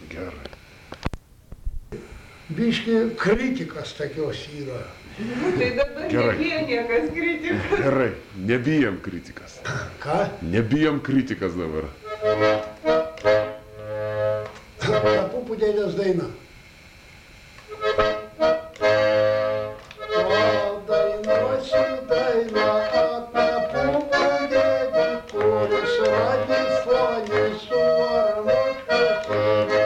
Gerai. Biški kritikas tokios yra. Nu, tai dabar Gerai. nebija niekas kritikos. Gerai, nebijam kritikas. Ką? Nebijam kritikas dabar. Pupudėlės daina. Dainuosiu dainą apie pupudėlį, kuris radifonį su varnoškasi.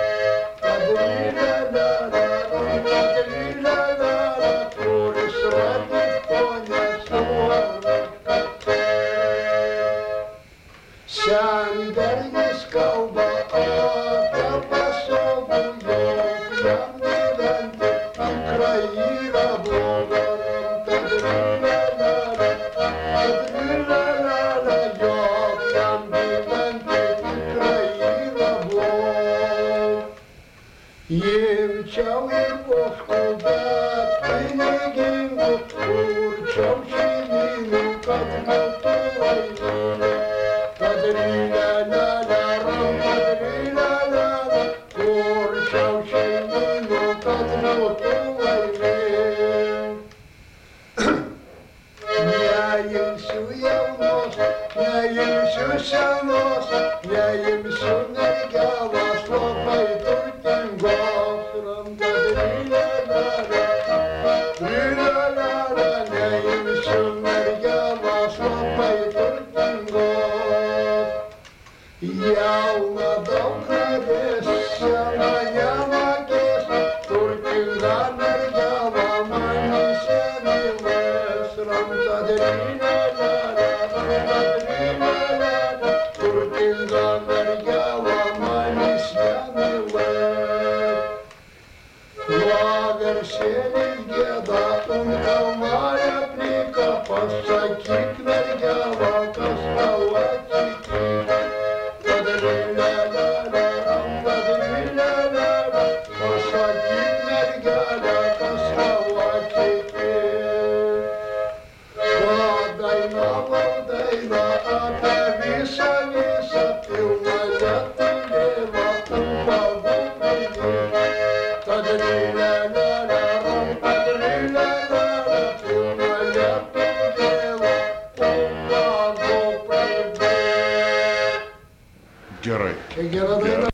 Kuris radifonį su varnoškasi. Senbernis kalba apie pasaulį, jog jam gyventi tikrai yra bloga. Jog jam gyventi tikrai yra bloga. Imčiau ir voškų, bet pinigingų, kurčiau šeimynų, kad būtų laimingi. Kurčiau šeimynų, kad būtų laimingi. Neimsiu jaunos, neimsiu senos, neimsiu mergelos, labai turtingos. Neimsiu mergelos, labai turtingos. Jauna daug norės, sena nemokės, turtinga mergela manyse mylės. Turtinga mergela manyse mylės. Vieversėlis gieda, kalnelė plika, pasakyk mergela, kas tau atsitiko. Pasakyk mergelę, kas tau atsitiko. Padainavau dainą apie visą pilną lietuvėlą, ubagų pinigą. Pilną lietuvėlą, ubagų pinigą. Gerai. Čia gera daina.